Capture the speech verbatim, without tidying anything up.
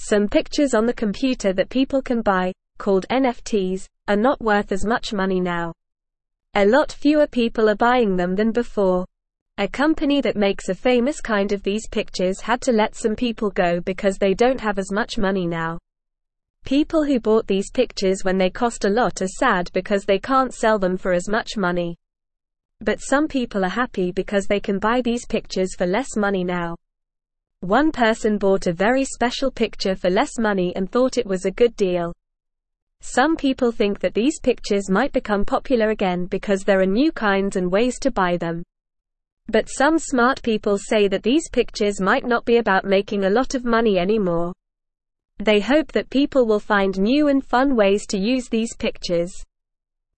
Some pictures on the computer that people can buy, called N F Ts, are not worth as much money now. A lot fewer people are buying them than before. A company that makes a famous kind of these pictures had to let some people go because they don't have as much money now. People who bought these pictures when they cost a lot are sad because they can't sell them for as much money. But some people are happy because they can buy these pictures for less money now. One person bought a very special picture for less money and thought it was a good deal. Some people think that these pictures might become popular again because there are new kinds and ways to buy them. But some smart people say that these pictures might not be about making a lot of money anymore. They hope that people will find new and fun ways to use these pictures.